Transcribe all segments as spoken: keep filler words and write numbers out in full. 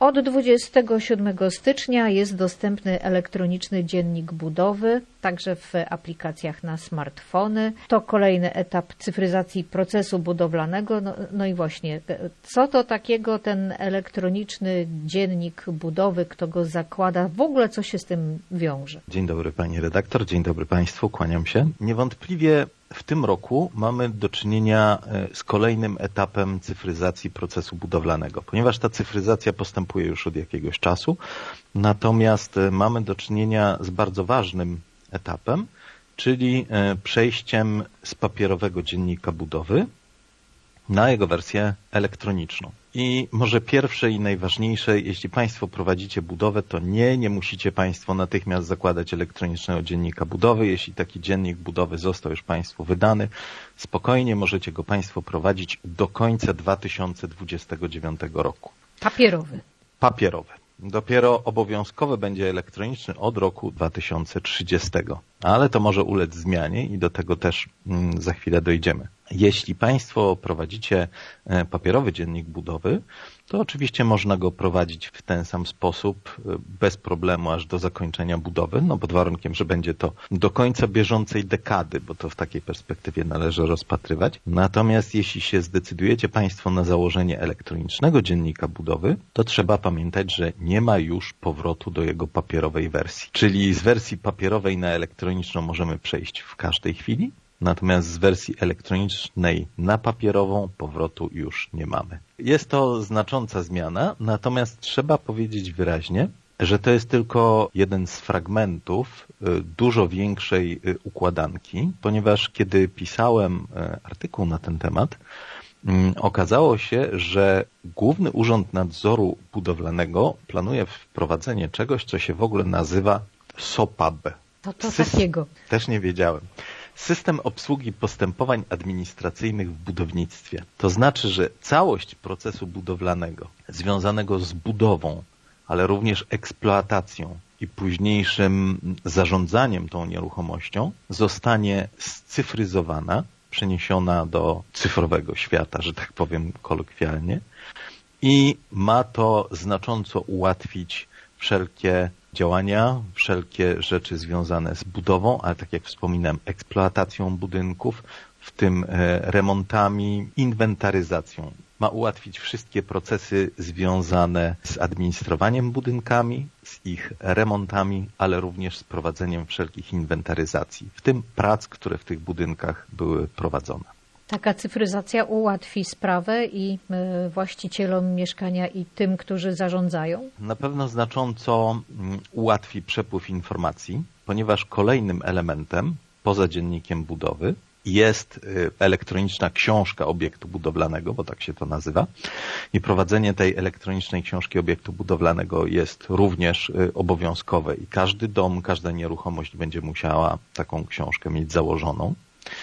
Od dwudziestego siódmego stycznia jest dostępny elektroniczny dziennik budowy, także w aplikacjach na smartfony. To kolejny etap cyfryzacji procesu budowlanego. No, no i właśnie, co to takiego ten elektroniczny dziennik budowy, kto go zakłada, w ogóle co się z tym wiąże? Dzień dobry pani redaktor, dzień dobry państwu, kłaniam się. Niewątpliwie w tym roku mamy do czynienia z kolejnym etapem cyfryzacji procesu budowlanego, ponieważ ta cyfryzacja postępuje już od jakiegoś czasu, natomiast mamy do czynienia z bardzo ważnym etapem, czyli przejściem z papierowego dziennika budowy na jego wersję elektroniczną. I może pierwsze i najważniejsze, jeśli Państwo prowadzicie budowę, to nie, nie musicie Państwo natychmiast zakładać elektronicznego dziennika budowy. Jeśli taki dziennik budowy został już Państwu wydany, spokojnie możecie go Państwo prowadzić do końca dwa tysiące dwudziestego dziewiątego roku. Papierowy. Papierowy. Dopiero obowiązkowy będzie elektroniczny od roku dwa tysiące trzydziestego. Ale to może ulec zmianie i do tego też mm, za chwilę dojdziemy. Jeśli Państwo prowadzicie papierowy dziennik budowy, to oczywiście można go prowadzić w ten sam sposób, bez problemu aż do zakończenia budowy, no pod warunkiem, że będzie to do końca bieżącej dekady, bo to w takiej perspektywie należy rozpatrywać. Natomiast jeśli się zdecydujecie Państwo na założenie elektronicznego dziennika budowy, to trzeba pamiętać, że nie ma już powrotu do jego papierowej wersji. Czyli z wersji papierowej na elektroniczną możemy przejść w każdej chwili, natomiast z wersji elektronicznej na papierową powrotu już nie mamy. Jest to znacząca zmiana, natomiast trzeba powiedzieć wyraźnie, że to jest tylko jeden z fragmentów dużo większej układanki, ponieważ kiedy pisałem artykuł na ten temat, okazało się, że Główny Urząd Nadzoru Budowlanego planuje wprowadzenie czegoś, co się w ogóle nazywa SOPAB. To to takiego. Też nie wiedziałem. System obsługi postępowań administracyjnych w budownictwie. To znaczy, że całość procesu budowlanego związanego z budową, ale również eksploatacją i późniejszym zarządzaniem tą nieruchomością zostanie scyfryzowana, przeniesiona do cyfrowego świata, że tak powiem kolokwialnie, i ma to znacząco ułatwić wszelkie działania, wszelkie rzeczy związane z budową, ale tak jak wspominałem, eksploatacją budynków, w tym remontami, inwentaryzacją. Ma ułatwić wszystkie procesy związane z administrowaniem budynkami, z ich remontami, ale również z prowadzeniem wszelkich inwentaryzacji, w tym prac, które w tych budynkach były prowadzone. Taka cyfryzacja ułatwi sprawę i właścicielom mieszkania, i tym, którzy zarządzają? Na pewno znacząco ułatwi przepływ informacji, ponieważ kolejnym elementem poza dziennikiem budowy jest elektroniczna książka obiektu budowlanego, bo tak się to nazywa. I prowadzenie tej elektronicznej książki obiektu budowlanego jest również obowiązkowe i każdy dom, każda nieruchomość będzie musiała taką książkę mieć założoną.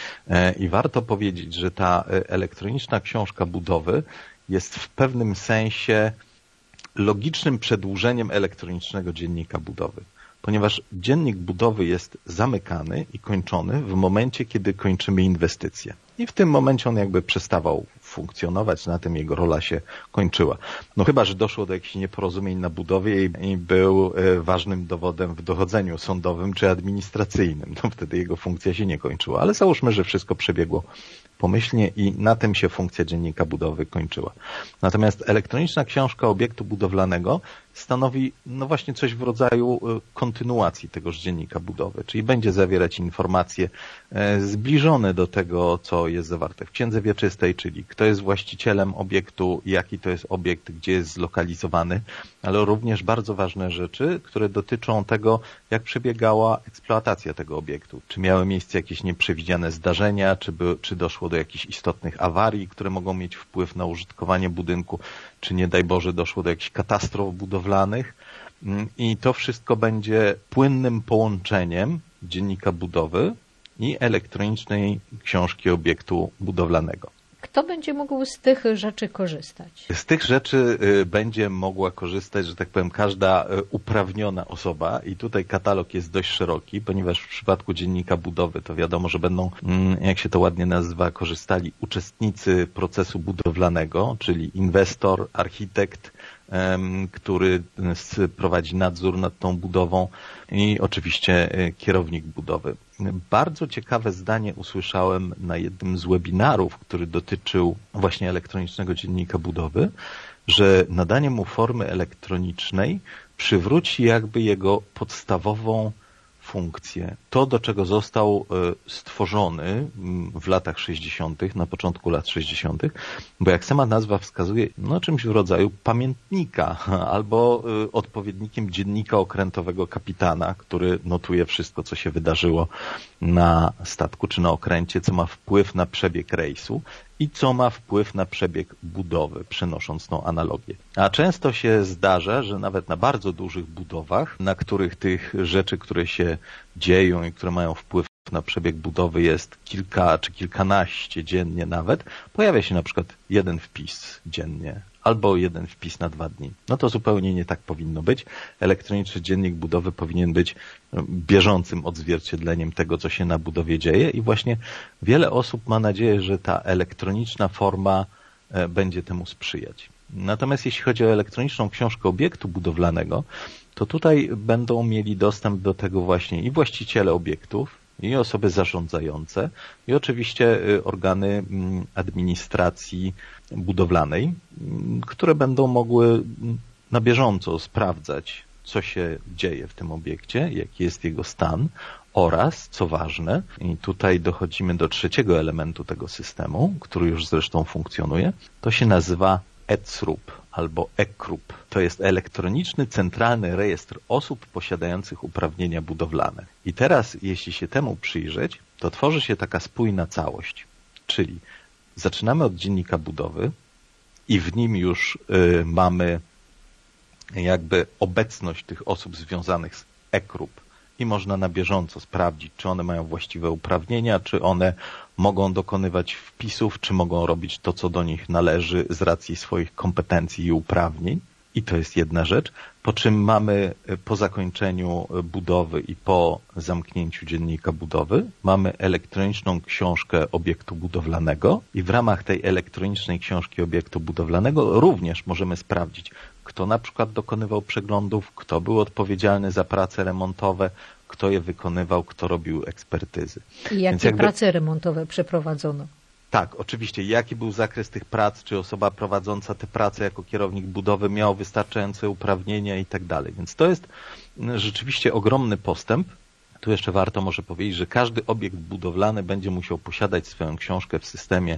I warto powiedzieć, że ta elektroniczna książka budowy jest w pewnym sensie logicznym przedłużeniem elektronicznego dziennika budowy, ponieważ dziennik budowy jest zamykany i kończony w momencie, kiedy kończymy inwestycje. I w tym momencie on jakby przestawał funkcjonować, na tym jego rola się kończyła. No chyba że doszło do jakichś nieporozumień na budowie i był ważnym dowodem w dochodzeniu sądowym czy administracyjnym. No wtedy jego funkcja się nie kończyła, ale załóżmy, że wszystko przebiegło pomyślnie i na tym się funkcja dziennika budowy kończyła. Natomiast elektroniczna książka obiektu budowlanego stanowi no właśnie coś w rodzaju kontynuacji tegoż dziennika budowy, czyli będzie zawierać informacje zbliżone do tego, co jest zawarte w księdze wieczystej, czyli kto jest właścicielem obiektu, jaki to jest obiekt, gdzie jest zlokalizowany, ale również bardzo ważne rzeczy, które dotyczą tego, jak przebiegała eksploatacja tego obiektu. Czy miały miejsce jakieś nieprzewidziane zdarzenia, czy, by, czy doszło do jakichś istotnych awarii, które mogą mieć wpływ na użytkowanie budynku, czy nie daj Boże doszło do jakichś katastrof budowlanych. I to wszystko będzie płynnym połączeniem dziennika budowy i elektronicznej książki obiektu budowlanego. Kto będzie mógł z tych rzeczy korzystać? Z tych rzeczy będzie mogła korzystać, że tak powiem, każda uprawniona osoba i tutaj katalog jest dość szeroki, ponieważ w przypadku dziennika budowy to wiadomo, że będą, jak się to ładnie nazywa, korzystali uczestnicy procesu budowlanego, czyli inwestor, architekt, który prowadzi nadzór nad tą budową i oczywiście kierownik budowy. Bardzo ciekawe zdanie usłyszałem na jednym z webinarów, który dotyczył właśnie elektronicznego dziennika budowy, że nadanie mu formy elektronicznej przywróci jakby jego podstawową funkcję. To, do czego został stworzony w latach sześćdziesiątych, na początku lat sześćdziesiątych, bo jak sama nazwa wskazuje, no czymś w rodzaju pamiętnika albo odpowiednikiem dziennika okrętowego kapitana, który notuje wszystko, co się wydarzyło na statku czy na okręcie, co ma wpływ na przebieg rejsu i co ma wpływ na przebieg budowy, przenosząc tą analogię. A często się zdarza, że nawet na bardzo dużych budowach, na których tych rzeczy, które się dzieją i które mają wpływ na przebieg budowy jest kilka czy kilkanaście dziennie nawet, pojawia się na przykład jeden wpis dziennie albo jeden wpis na dwa dni. No to zupełnie nie tak powinno być. Elektroniczny dziennik budowy powinien być bieżącym odzwierciedleniem tego, co się na budowie dzieje i właśnie wiele osób ma nadzieję, że ta elektroniczna forma będzie temu sprzyjać. Natomiast jeśli chodzi o elektroniczną książkę obiektu budowlanego, to tutaj będą mieli dostęp do tego właśnie i właściciele obiektów, i osoby zarządzające, i oczywiście organy administracji budowlanej, które będą mogły na bieżąco sprawdzać, co się dzieje w tym obiekcie, jaki jest jego stan oraz, co ważne, i tutaj dochodzimy do trzeciego elementu tego systemu, który już zresztą funkcjonuje, to się nazywa E C R U P albo E K R U P. To jest elektroniczny centralny rejestr osób posiadających uprawnienia budowlane. I teraz, jeśli się temu przyjrzeć, to tworzy się taka spójna całość, czyli zaczynamy od dziennika budowy i w nim już y, mamy jakby obecność tych osób związanych z E K R U P i można na bieżąco sprawdzić, czy one mają właściwe uprawnienia, czy one mogą dokonywać wpisów, czy mogą robić to, co do nich należy z racji swoich kompetencji i uprawnień. I to jest jedna rzecz. Po czym mamy po zakończeniu budowy i po zamknięciu dziennika budowy, mamy elektroniczną książkę obiektu budowlanego i w ramach tej elektronicznej książki obiektu budowlanego również możemy sprawdzić, kto na przykład dokonywał przeglądów, kto był odpowiedzialny za prace remontowe, kto je wykonywał, kto robił ekspertyzy. I jakie jakby... prace remontowe przeprowadzono? Tak, oczywiście. Jaki był zakres tych prac, czy osoba prowadząca te prace jako kierownik budowy miała wystarczające uprawnienia i tak dalej. Więc to jest rzeczywiście ogromny postęp. Tu jeszcze warto może powiedzieć, że każdy obiekt budowlany będzie musiał posiadać swoją książkę w systemie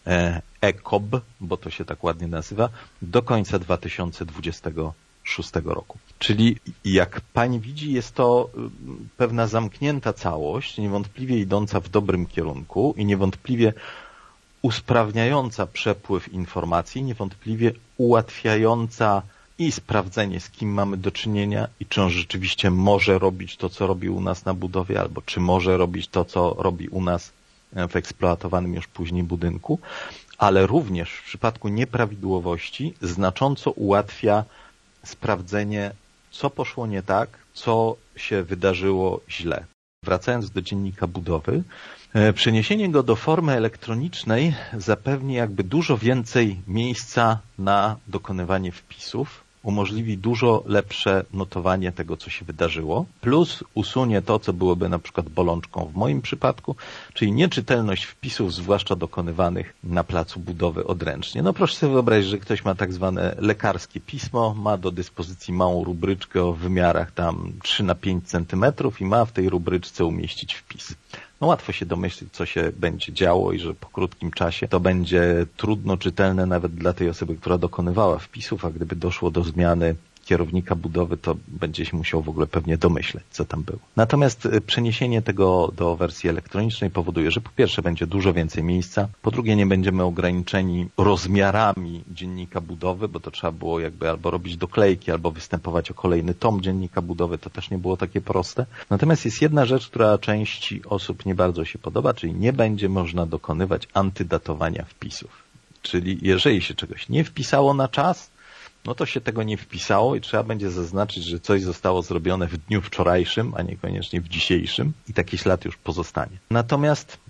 E K O B, bo to się tak ładnie nazywa, do końca dwa tysiące dwudziestego szóstego roku. Czyli jak pani widzi, jest to pewna zamknięta całość, niewątpliwie idąca w dobrym kierunku i niewątpliwie usprawniająca przepływ informacji, niewątpliwie ułatwiająca i sprawdzenie, z kim mamy do czynienia i czy on rzeczywiście może robić to, co robi u nas na budowie, albo czy może robić to, co robi u nas w eksploatowanym już później budynku, ale również w przypadku nieprawidłowości znacząco ułatwia sprawdzenie, co poszło nie tak, co się wydarzyło źle. Wracając do dziennika budowy, przeniesienie go do formy elektronicznej zapewni jakby dużo więcej miejsca na dokonywanie wpisów, umożliwi dużo lepsze notowanie tego, co się wydarzyło, plus usunie to, co byłoby na przykład bolączką w moim przypadku, czyli nieczytelność wpisów, zwłaszcza dokonywanych na placu budowy odręcznie. No proszę sobie wyobrazić, że ktoś ma tak zwane lekarskie pismo, ma do dyspozycji małą rubryczkę o wymiarach tam trzy na pięć centymetrów i ma w tej rubryczce umieścić wpis. No łatwo się domyślić, co się będzie działo i że po krótkim czasie to będzie trudno czytelne nawet dla tej osoby, która dokonywała wpisów, a gdyby doszło do zmiany kierownika budowy, to będzie się musiał w ogóle pewnie domyśleć, co tam było. Natomiast przeniesienie tego do wersji elektronicznej powoduje, że po pierwsze będzie dużo więcej miejsca, po drugie nie będziemy ograniczeni rozmiarami dziennika budowy, bo to trzeba było jakby albo robić doklejki, albo występować o kolejny tom dziennika budowy, to też nie było takie proste. Natomiast jest jedna rzecz, która części osób nie bardzo się podoba, czyli nie będzie można dokonywać antydatowania wpisów. Czyli jeżeli się czegoś nie wpisało na czas, no to się tego nie wpisało i trzeba będzie zaznaczyć, że coś zostało zrobione w dniu wczorajszym, a niekoniecznie w dzisiejszym i taki ślad już pozostanie. Natomiast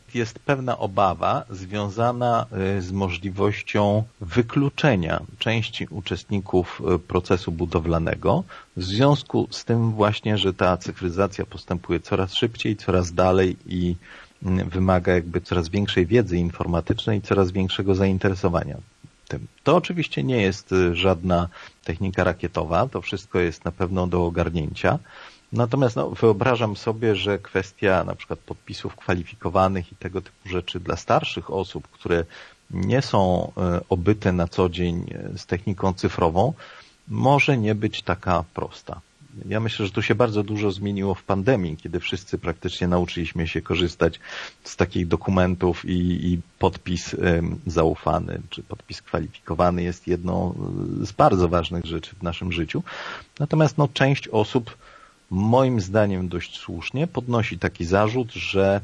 jest pewna obawa związana z możliwością wykluczenia części uczestników procesu budowlanego w związku z tym właśnie, że ta cyfryzacja postępuje coraz szybciej, coraz dalej i wymaga jakby coraz większej wiedzy informatycznej i coraz większego zainteresowania tym. To oczywiście nie jest żadna technika rakietowa, to wszystko jest na pewno do ogarnięcia. Natomiast no, wyobrażam sobie, że kwestia na przykład podpisów kwalifikowanych i tego typu rzeczy dla starszych osób, które nie są obyte na co dzień z techniką cyfrową, może nie być taka prosta. Ja myślę, że tu się bardzo dużo zmieniło w pandemii, kiedy wszyscy praktycznie nauczyliśmy się korzystać z takich dokumentów i, i podpis zaufany, czy podpis kwalifikowany jest jedną z bardzo ważnych rzeczy w naszym życiu. Natomiast no, część osób moim zdaniem dość słusznie podnosi taki zarzut, że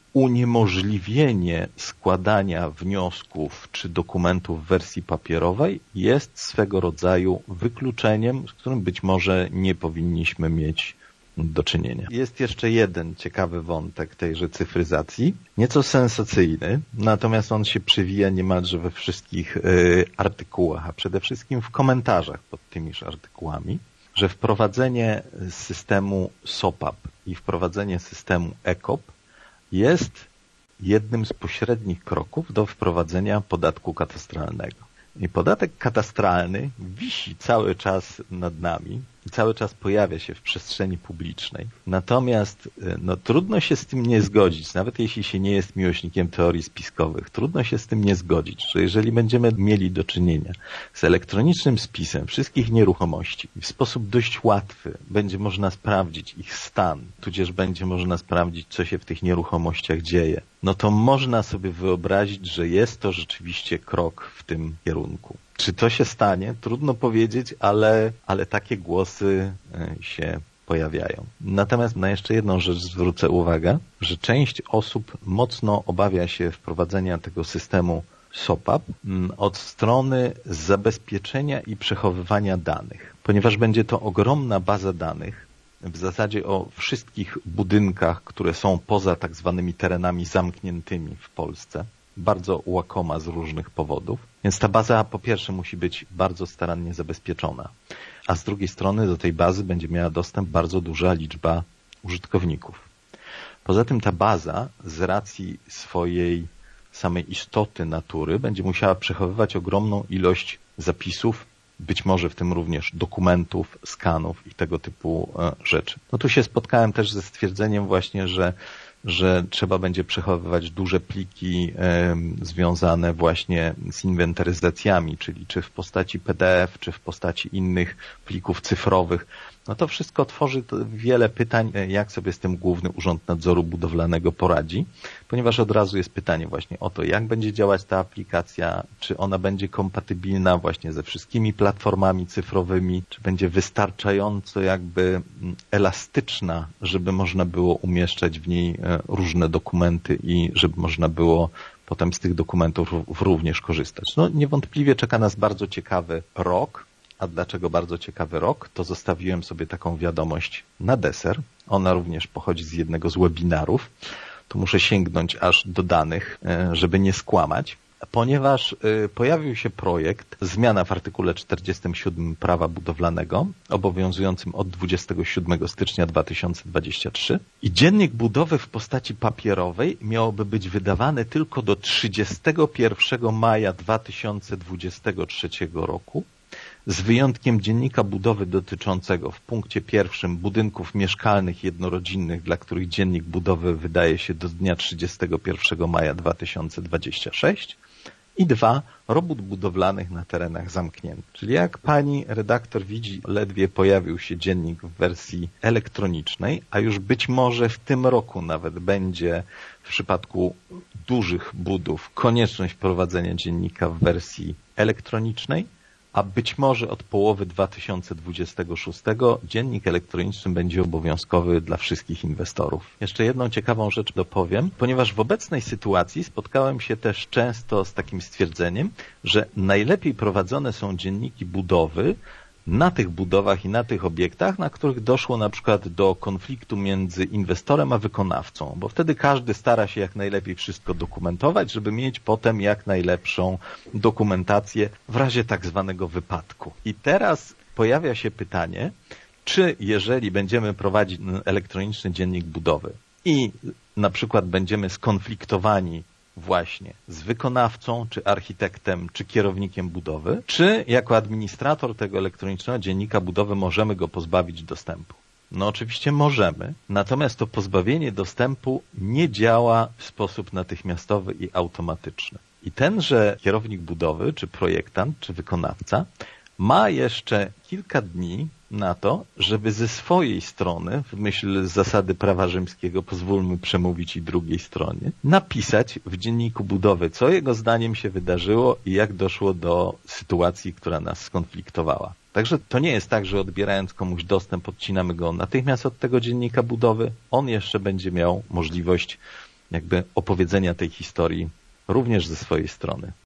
uniemożliwienie składania wniosków czy dokumentów w wersji papierowej jest swego rodzaju wykluczeniem, z którym być może nie powinniśmy mieć do czynienia. Jest jeszcze jeden ciekawy wątek tejże cyfryzacji, nieco sensacyjny, natomiast on się przewija niemalże we wszystkich y, artykułach, a przede wszystkim w komentarzach pod tymiż artykułami, że wprowadzenie systemu SOPAP i wprowadzenie systemu E K O P jest jednym z pośrednich kroków do wprowadzenia podatku katastralnego. I podatek katastralny wisi cały czas nad nami i cały czas pojawia się w przestrzeni publicznej. Natomiast no, trudno się z tym nie zgodzić, nawet jeśli się nie jest miłośnikiem teorii spiskowych, trudno się z tym nie zgodzić, że jeżeli będziemy mieli do czynienia z elektronicznym spisem wszystkich nieruchomości i w sposób dość łatwy będzie można sprawdzić ich stan, tudzież będzie można sprawdzić, co się w tych nieruchomościach dzieje, no to można sobie wyobrazić, że jest to rzeczywiście krok w tym kierunku. Czy to się stanie? Trudno powiedzieć, ale, ale takie głosy się pojawiają. Natomiast na jeszcze jedną rzecz zwrócę uwagę, że część osób mocno obawia się wprowadzenia tego systemu SOPAP od strony zabezpieczenia i przechowywania danych, ponieważ będzie to ogromna baza danych, w zasadzie o wszystkich budynkach, które są poza tak zwanymi terenami zamkniętymi w Polsce. Bardzo łakoma z różnych powodów. Więc ta baza po pierwsze musi być bardzo starannie zabezpieczona, a z drugiej strony do tej bazy będzie miała dostęp bardzo duża liczba użytkowników. Poza tym ta baza z racji swojej samej istoty natury będzie musiała przechowywać ogromną ilość zapisów, być może w tym również dokumentów, skanów i tego typu rzeczy. No tu się spotkałem też ze stwierdzeniem właśnie, że że trzeba będzie przechowywać duże pliki e, związane właśnie z inwentaryzacjami, czyli czy w postaci P D F, czy w postaci innych plików cyfrowych. No to wszystko tworzy wiele pytań, jak sobie z tym Główny Urząd Nadzoru Budowlanego poradzi, ponieważ od razu jest pytanie właśnie o to, jak będzie działać ta aplikacja, czy ona będzie kompatybilna właśnie ze wszystkimi platformami cyfrowymi, czy będzie wystarczająco jakby elastyczna, żeby można było umieszczać w niej różne dokumenty i żeby można było potem z tych dokumentów również korzystać. No niewątpliwie czeka nas bardzo ciekawy rok. A dlaczego bardzo ciekawy rok? To zostawiłem sobie taką wiadomość na deser. Ona również pochodzi z jednego z webinarów. Tu muszę sięgnąć aż do danych, żeby nie skłamać, ponieważ pojawił się projekt zmiana w artykule czterdziestym siódmym Prawa Budowlanego, obowiązującym od dwudziestego siódmego stycznia dwa tysiące dwudziestego trzeciego i dziennik budowy w postaci papierowej miałoby być wydawany tylko do trzydziestego pierwszego maja dwa tysiące dwudziestego trzeciego roku, z wyjątkiem dziennika budowy dotyczącego w punkcie pierwszym budynków mieszkalnych jednorodzinnych, dla których dziennik budowy wydaje się do dnia trzydziestego pierwszego maja dwa tysiące dwudziestego trzeciego i dwa, robót budowlanych na terenach zamkniętych. Czyli jak pani redaktor widzi, ledwie pojawił się dziennik w wersji elektronicznej, a już być może w tym roku nawet będzie w przypadku dużych budów konieczność wprowadzenia dziennika w wersji elektronicznej, a być może od połowy dwa tysiące dwudziestego szóstego dziennik elektroniczny będzie obowiązkowy dla wszystkich inwestorów. Jeszcze jedną ciekawą rzecz dopowiem, ponieważ w obecnej sytuacji spotkałem się też często z takim stwierdzeniem, że najlepiej prowadzone są dzienniki budowy na tych budowach i na tych obiektach, na których doszło na przykład do konfliktu między inwestorem a wykonawcą, bo wtedy każdy stara się jak najlepiej wszystko dokumentować, żeby mieć potem jak najlepszą dokumentację w razie tak zwanego wypadku. I teraz pojawia się pytanie, czy jeżeli będziemy prowadzić elektroniczny dziennik budowy i na przykład będziemy skonfliktowani właśnie z wykonawcą, czy architektem, czy kierownikiem budowy, czy jako administrator tego elektronicznego dziennika budowy możemy go pozbawić dostępu? No oczywiście możemy, natomiast to pozbawienie dostępu nie działa w sposób natychmiastowy i automatyczny. I tenże kierownik budowy, czy projektant, czy wykonawca ma jeszcze kilka dni na to, żeby ze swojej strony, w myśl zasady prawa rzymskiego, pozwólmy przemówić i drugiej stronie, napisać w dzienniku budowy, co jego zdaniem się wydarzyło i jak doszło do sytuacji, która nas skonfliktowała. Także to nie jest tak, że odbierając komuś dostęp, odcinamy go natychmiast od tego dziennika budowy. On jeszcze będzie miał możliwość jakby opowiedzenia tej historii również ze swojej strony.